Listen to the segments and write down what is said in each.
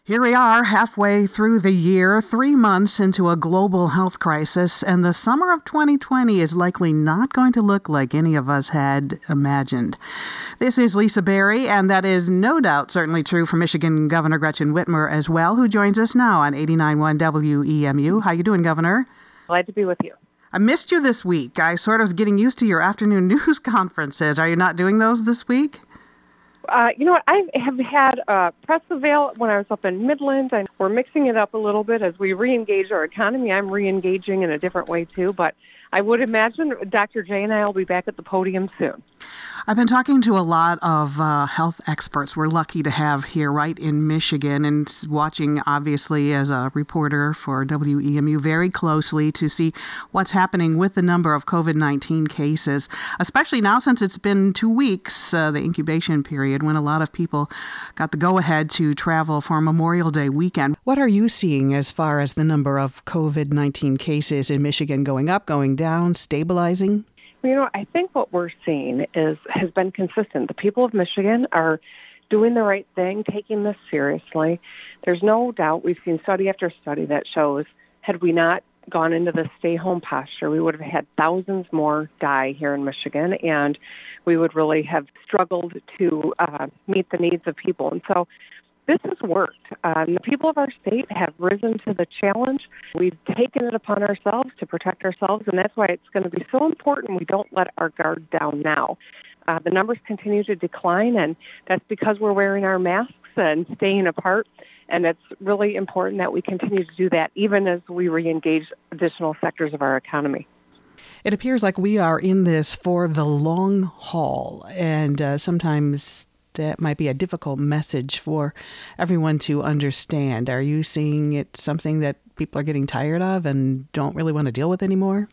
Here we are, halfway through the year, 3 months into a global health crisis, and the summer of 2020 is likely not going to look like any of us had imagined. This is Lisa Berry, and that is no doubt certainly true for Michigan Governor Gretchen Whitmer as well, who joins us now on 89.1 WEMU. How you doing, Governor? Glad to be with you. I missed you this week. I sort of getting used to your afternoon news conferences. Are you not doing those this week? You know what? I have had press avail when I was up in Midland, and we're mixing it up a little bit as we re-engage our economy. I'm re-engaging in a different way, too, but I would imagine Dr. J and I will be back at the podium soon. I've been talking to a lot of health experts we're lucky to have here right in Michigan, and watching, obviously, as a reporter for WEMU very closely to see what's happening with the number of COVID-19 cases, especially now since it's been 2 weeks, the incubation period, when a lot of people got the go-ahead to travel for Memorial Day weekend. What are you seeing as far as the number of COVID-19 cases in Michigan going up, going down, stabilizing? You know, I think what we're seeing has been consistent. The people of Michigan are doing the right thing, taking this seriously. There's no doubt we've seen study after study that shows had we not gone into the stay-home posture, we would have had thousands more die here in Michigan, and we would really have struggled to meet the needs of people. And so this has worked. The people of our state have risen to the challenge. We've taken it upon ourselves to protect ourselves, and that's why it's going to be so important we don't let our guard down now. The numbers continue to decline, and that's because we're wearing our masks and staying apart, and it's really important that we continue to do that even as we re-engage additional sectors of our economy. It appears like we are in this for the long haul, and sometimes that might be a difficult message for everyone to understand. Are you seeing it something that people are getting tired of and don't really want to deal with anymore?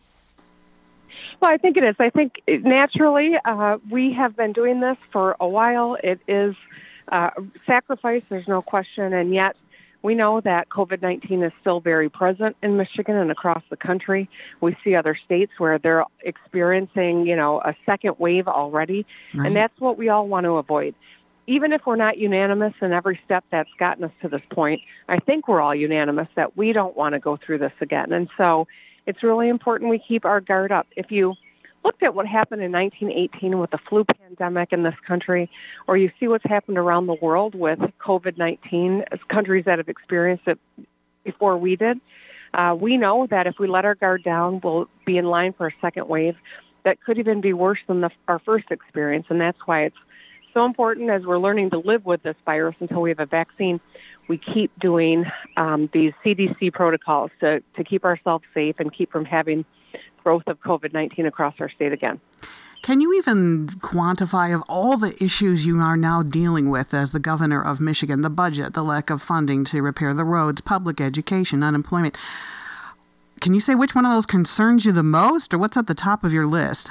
Well, I think it is. I think naturally we have been doing this for a while. It is sacrifice, there's no question, and yet we know that COVID-19 is still very present in Michigan and across the country. We see other states where they're experiencing, a second wave already, right. And that's what we all want to avoid. Even if we're not unanimous in every step that's gotten us to this point, I think we're all unanimous that we don't want to go through this again. And so it's really important we keep our guard up. If you looked at what happened in 1918 with the flu pandemic in this country, or you see what's happened around the world with COVID-19, as countries that have experienced it before we did, we know that if we let our guard down, we'll be in line for a second wave that could even be worse than our first experience. And that's why it's so important as we're learning to live with this virus until we have a vaccine, we keep doing these CDC protocols to keep ourselves safe and keep from having growth of COVID-19 across our state again. Can you even quantify of all the issues you are now dealing with as the governor of Michigan, the budget, the lack of funding to repair the roads, public education, unemployment? Can you say which one of those concerns you the most, or what's at the top of your list?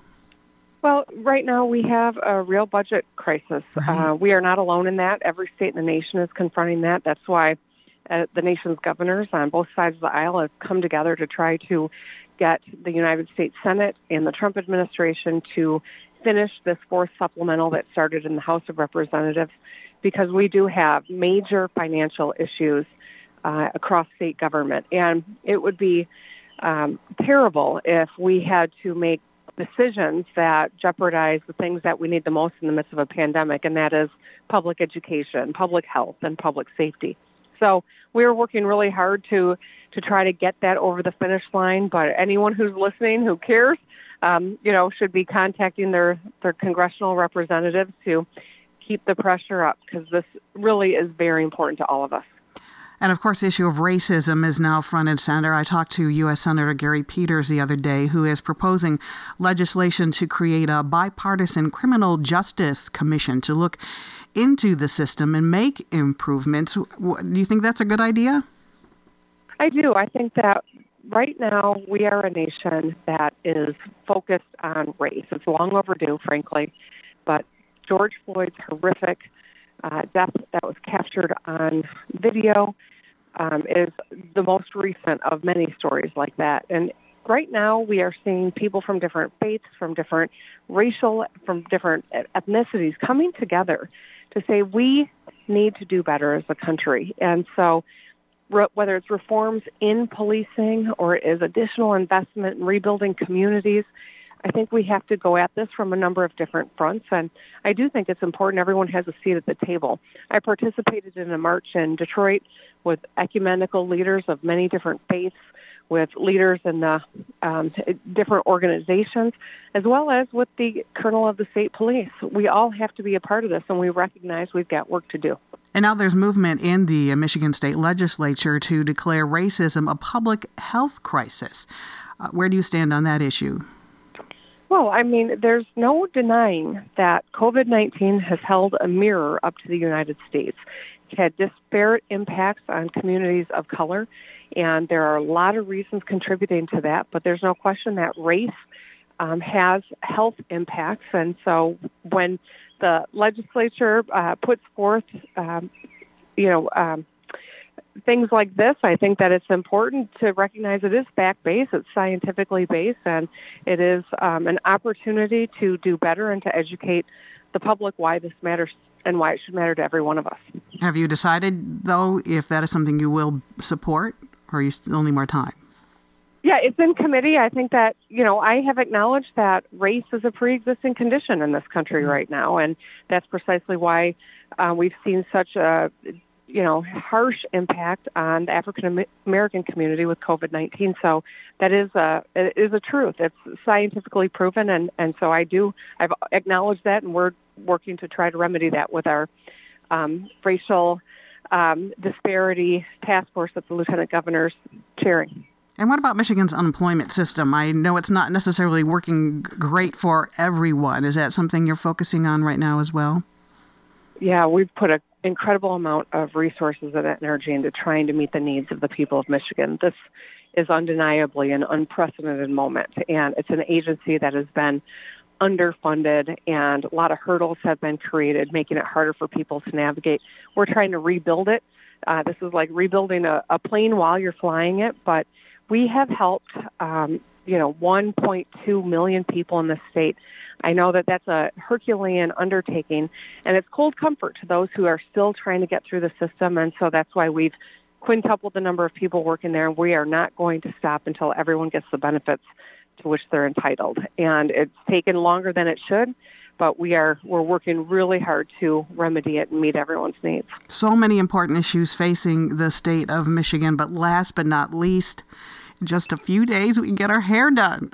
Well, right now we have a real budget crisis. Right. We are not alone in that. Every state in the nation is confronting that. That's why the nation's governors on both sides of the aisle have come together to try to get the United States Senate and the Trump administration to finish this fourth supplemental that started in the House of Representatives, because we do have major financial issues across state government. And it would be terrible if we had to make decisions that jeopardize the things that we need the most in the midst of a pandemic, and that is public education, public health, and public safety. So we're working really hard to try to get that over the finish line, but anyone who's listening who cares, should be contacting their congressional representatives to keep the pressure up, because this really is very important to all of us. And, of course, the issue of racism is now front and center. I talked to U.S. Senator Gary Peters the other day, who is proposing legislation to create a bipartisan criminal justice commission to look into the system and make improvements. Do you think that's a good idea? I do. I think that right now we are a nation that is focused on race. It's long overdue, frankly, but George Floyd's horrific death that was captured on video is the most recent of many stories like that. And right now we are seeing people from different faiths, from different racial, from different ethnicities coming together to say we need to do better as a country. And so whether it's reforms in policing or it is additional investment in rebuilding communities, I think we have to go at this from a number of different fronts, and I do think it's important everyone has a seat at the table. I participated in a march in Detroit with ecumenical leaders of many different faiths, with leaders in the different organizations, as well as with the colonel of the state police. We all have to be a part of this, and we recognize we've got work to do. And now there's movement in the Michigan State Legislature to declare racism a public health crisis. Where do you stand on that issue? Well, I mean, there's no denying that COVID-19 has held a mirror up to the United States. It had disparate impacts on communities of color, and there are a lot of reasons contributing to that, but there's no question that race has health impacts. And so when the legislature puts forth, things like this, I think that it's important to recognize it is fact-based, it's scientifically based, and it is an opportunity to do better and to educate the public why this matters and why it should matter to every one of us. Have you decided, though, if that is something you will support, or you still need more time? Yeah, it's in committee. I think that, I have acknowledged that race is a pre-existing condition in this country right now, and that's precisely why we've seen such a harsh impact on the African American community with COVID-19. So that is a truth. It's scientifically proven, and so I've acknowledged that, and we're working to try to remedy that with our racial disparity task force that the lieutenant governor's chairing. And what about Michigan's unemployment system? I know it's not necessarily working great for everyone. Is that something you're focusing on right now as well? Yeah, we've put an incredible amount of resources and energy into trying to meet the needs of the people of Michigan. This is undeniably an unprecedented moment, and it's an agency that has been underfunded, and a lot of hurdles have been created, making it harder for people to navigate. We're trying to rebuild it. This is like rebuilding a plane while you're flying it, but we have helped 1.2 million people in the state. I know that that's a Herculean undertaking, and it's cold comfort to those who are still trying to get through the system, and so that's why we've quintupled the number of people working there, and we are not going to stop until everyone gets the benefits to which they're entitled. And it's taken longer than it should, but we're working really hard to remedy it and meet everyone's needs. So many important issues facing the state of Michigan, but last but not least, in just a few days we can get our hair done.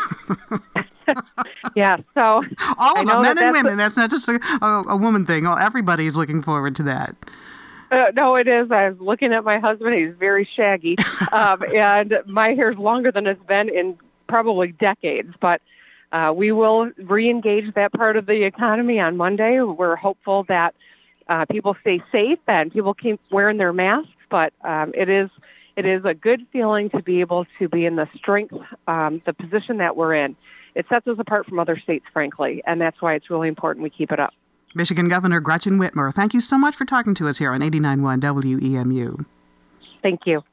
Yeah, so all of them, men and women. That's not just a woman thing. Everybody's looking forward to that. No, it is. I was looking at my husband. He's very shaggy, and my hair's longer than it's been in probably decades. But we will re-engage that part of the economy on Monday. We're hopeful that people stay safe and people keep wearing their masks. But it is a good feeling to be able to be in the strength, the position that we're in. It sets us apart from other states, frankly, and that's why it's really important we keep it up. Michigan Governor Gretchen Whitmer, thank you so much for talking to us here on 89.1 WEMU. Thank you.